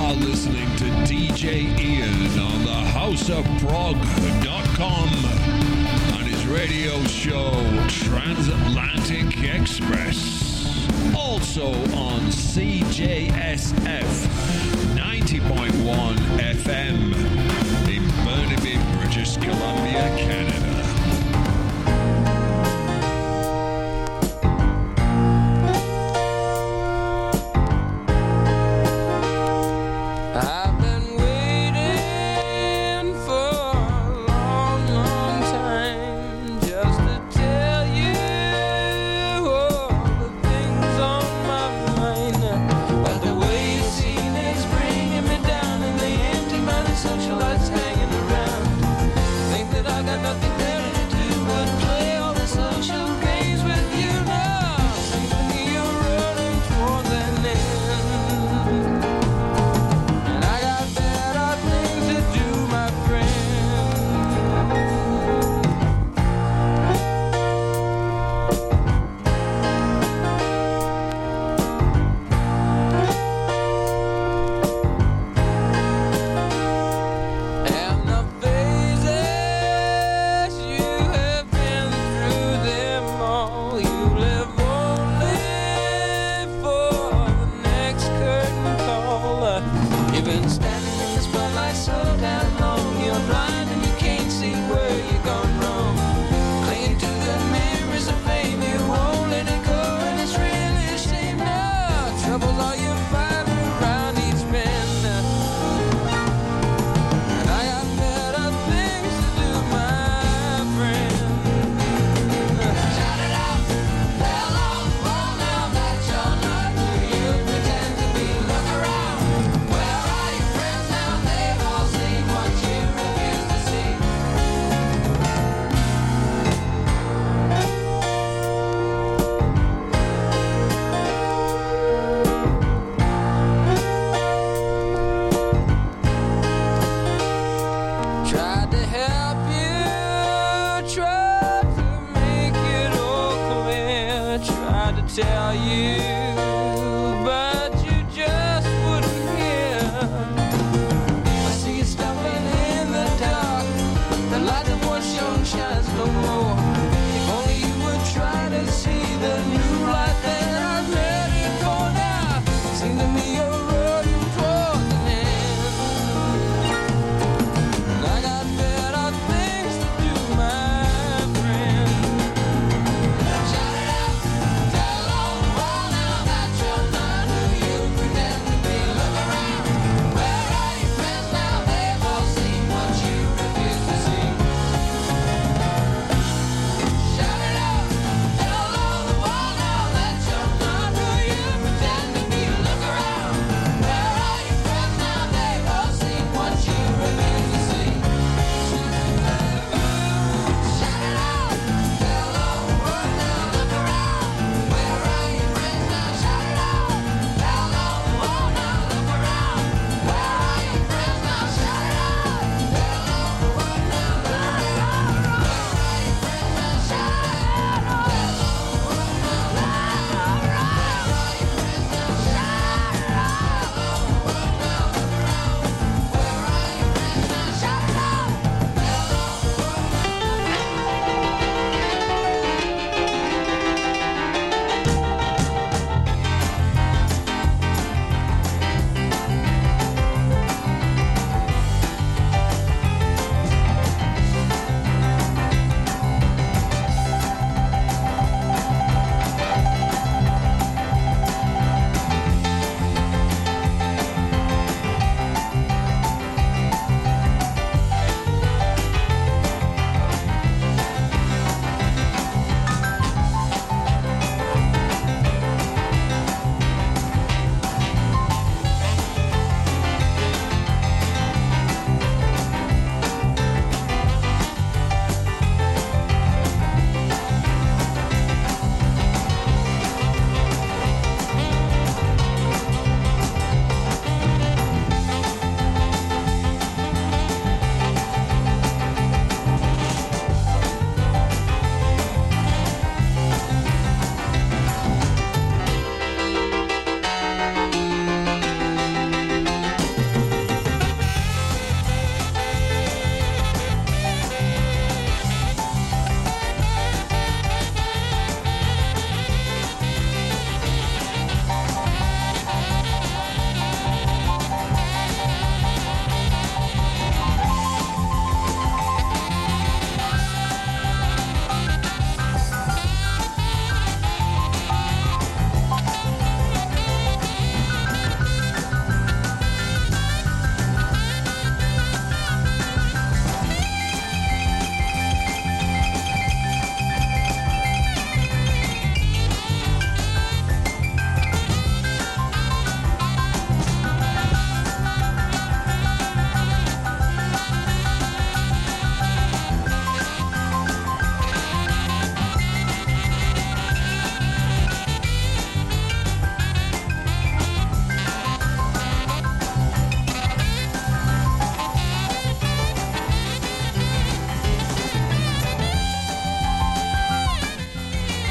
listening to DJ Ian on the houseofprog.com on his radio show Transatlantic Express. Also on CJSF 90.1 FM in Burnaby, British Columbia, Canada. Socialites hanging around. Think that I got nothing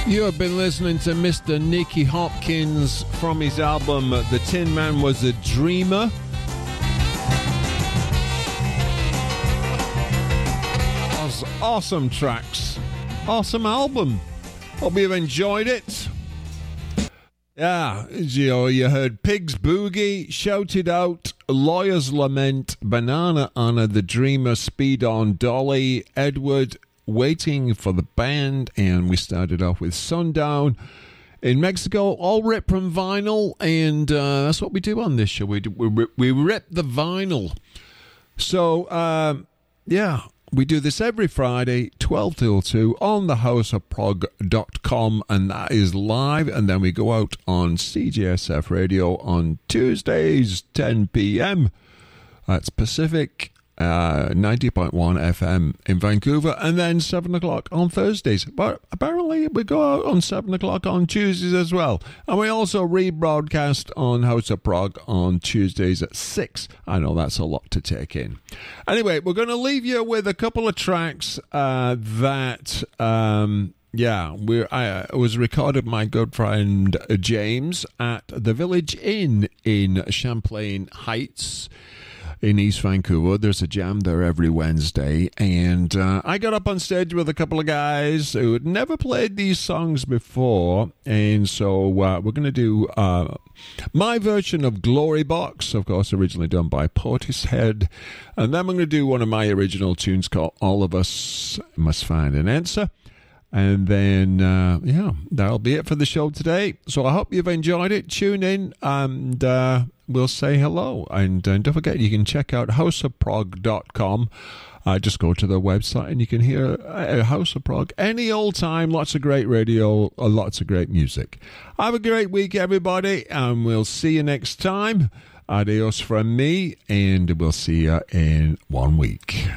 You have been listening to Mr. Nicky Hopkins from his album The Tin Man Was a Dreamer. Awesome tracks. Awesome album. Hope you've enjoyed it. Yeah, you heard Pigs Boogie, Shouted Out, Lawyer's Lament, Banana Anna, The Dreamer, Speed On, Dolly, Edward, Waiting for the Band, and we started off with Sundown in Mexico, all ripped from vinyl, and that's what we do on this show. We rip the vinyl. So, yeah, we do this every Friday, 12 till 2, on thehouseofprog.com, and that is live, and then we go out on CJSF Radio on Tuesdays, 10 p.m. That's Pacific. 90.1 FM in Vancouver, and then 7 o'clock on Thursdays. But apparently we go out on 7 o'clock on Tuesdays as well. And we also rebroadcast on House of Prog on Tuesdays at 6. I know that's a lot to take in. Anyway, we're going to leave you with a couple of tracks that... it was recorded by my good friend James at the Village Inn in Champlain Heights in East Vancouver. There's a jam there every Wednesday, and I got up on stage with a couple of guys who had never played these songs before, and so we're going to do my version of Glory Box, of course originally done by Portishead, and then we're going to do one of my original tunes called All of Us Must Find an Answer. And then, that'll be it for the show today. So I hope you've enjoyed it. Tune in and we'll say hello. And don't forget, you can check out houseofprog.com. Just go to the website and you can hear House of Prog any old time. Lots of great radio, lots of great music. Have a great week, everybody, and we'll see you next time. Adios from me, and we'll see you in 1 week.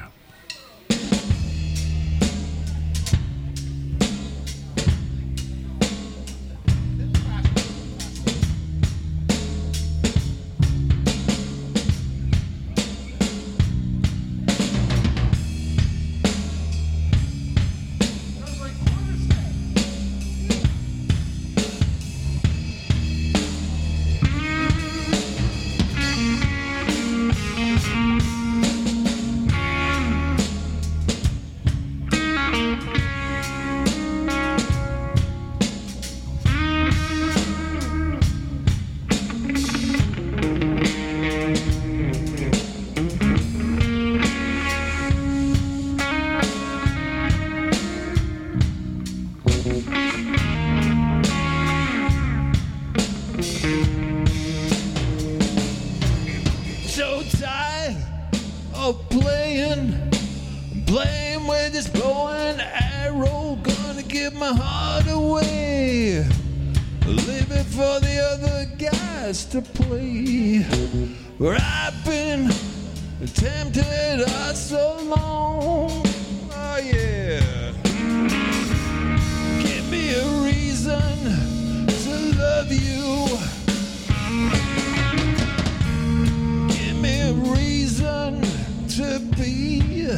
To play where I've been tempted so long. Oh yeah, give me a reason to love you. Give me a reason to be.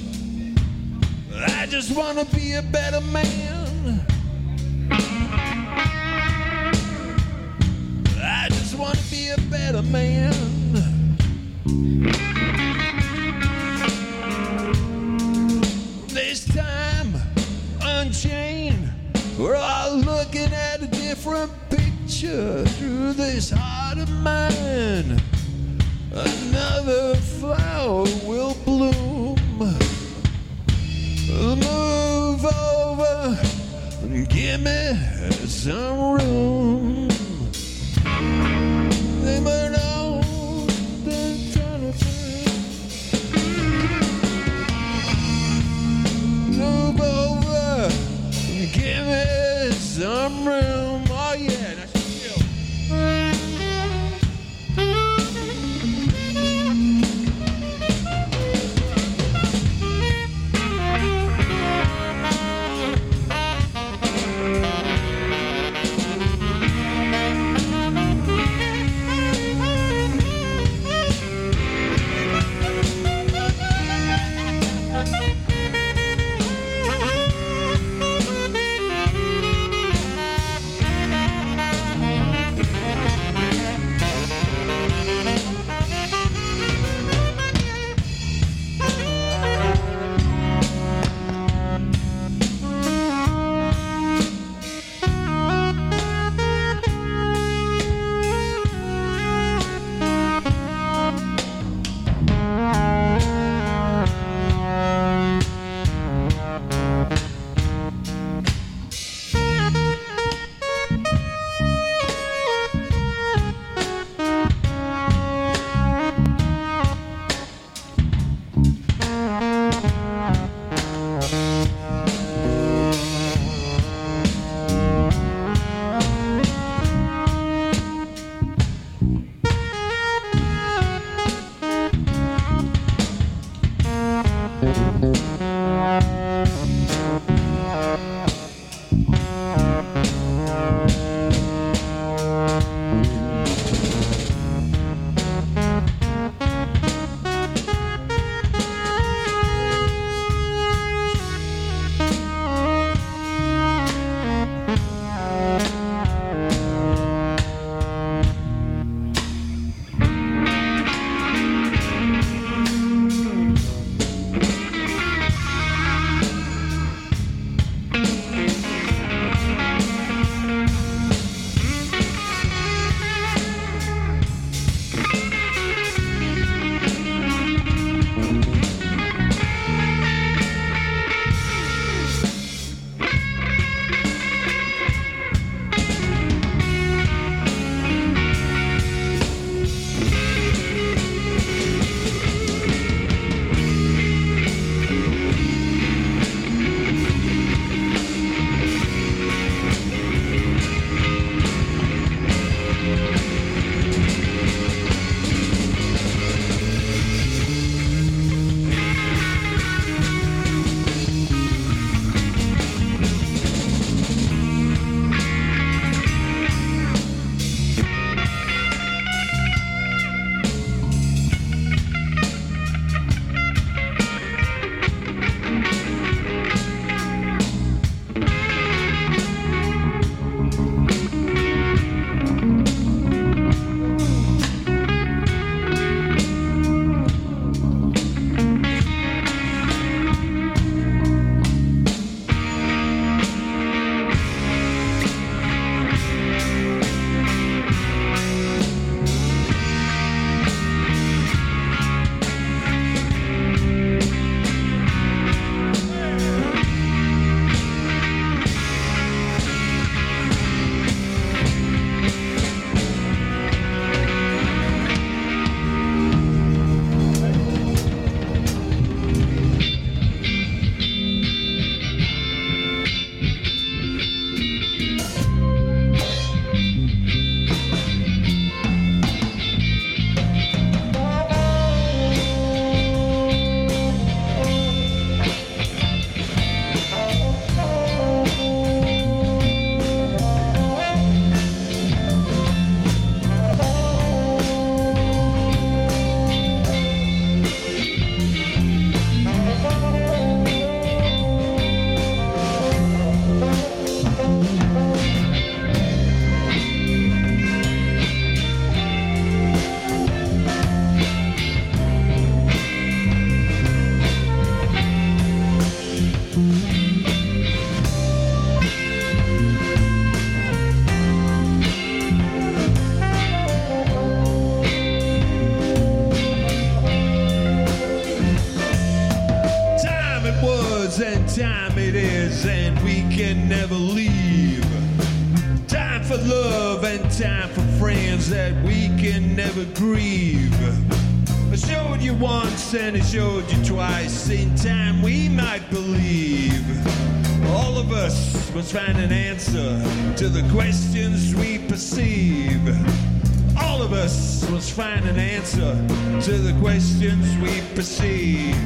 I just wanna be a better man. I just want to be a better man. This time, unchained, we're all looking at a different picture through this heart of mine. Another flower will bloom. Move over and give me some room. They burn out, they're trying to move over, give me some room. Oh yeah, that's chill. time it is, and we can never leave. Time for love and time for friends that we can never grieve. I showed you once and I showed you twice. In time we might believe. All of us must find an answer to the questions we perceive. All of us must find an answer to the questions we perceive.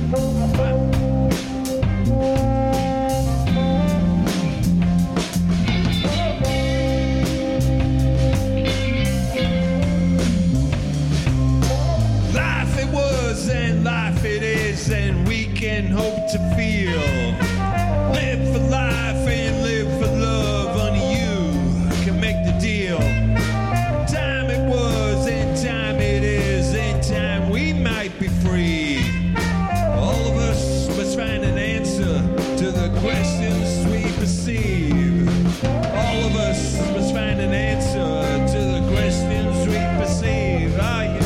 Life it was and life it is, and we can hope to feel. Live for life and live for love, only you can make the deal. Time it was and time it is, and time we might be free. All of us must find an answer to the questions we perceive. All of us must find an answer to the questions we perceive. Oh, yeah.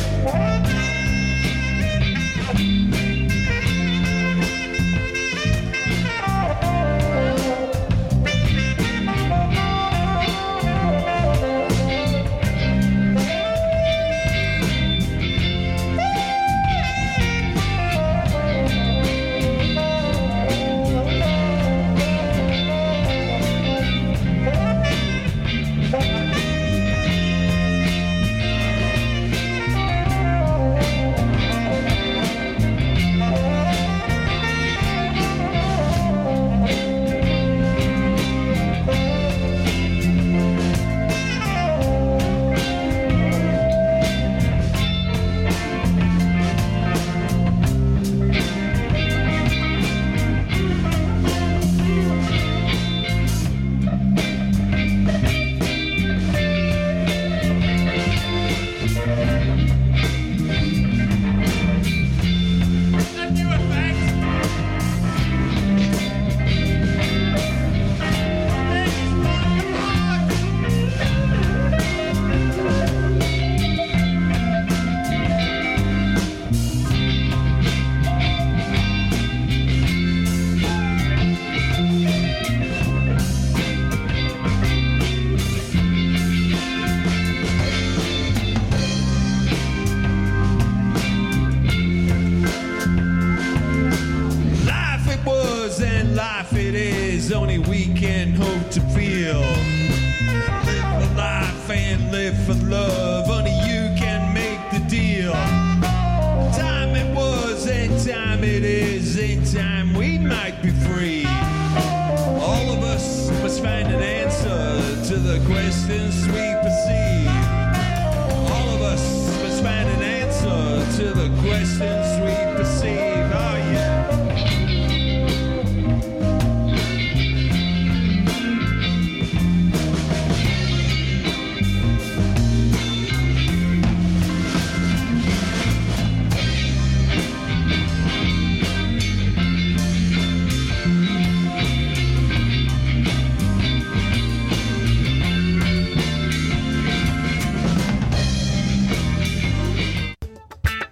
I still